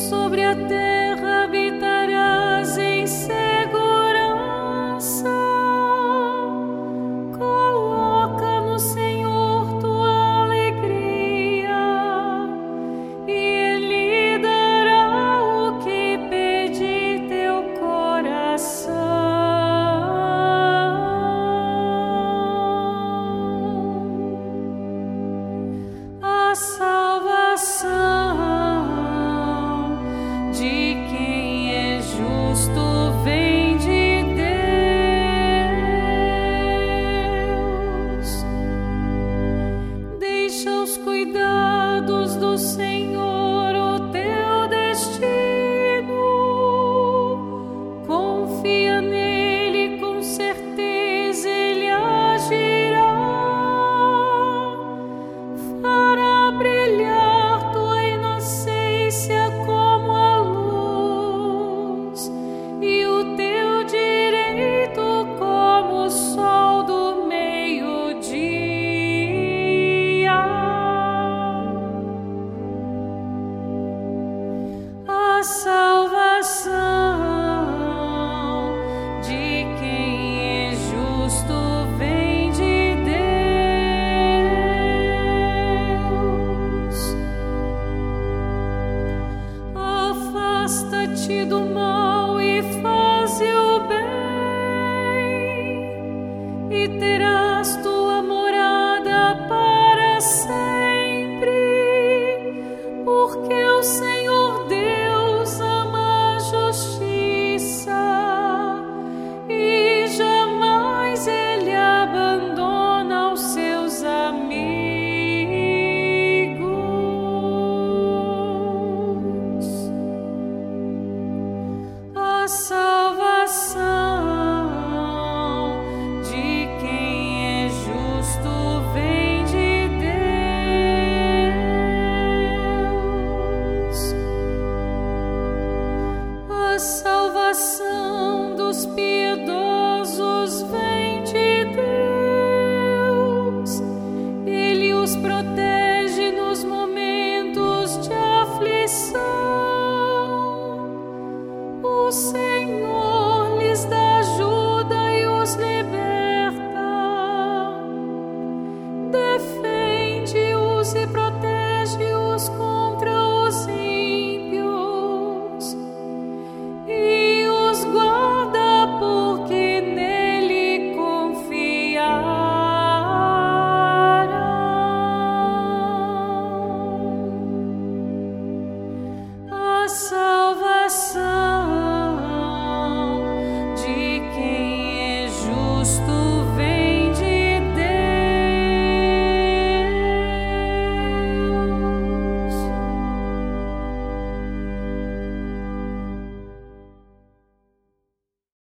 sobre a terra habitarás em segurança. Coloca no Senhor tua alegria, e Ele dará o que pedir teu coração. A salvação de quem é justo vem de Deus. Deixa os cuidados do Senhor o teu destino. Confia nele, com certeza ele agirá. Fará brilhar tua inocência como a luz, e o teu direito como o sol do meio-dia. A salvação de quem é justo vem de Deus. Afasta-te do mal e faze o bem, e terás tua morada para sempre, porque o Senhor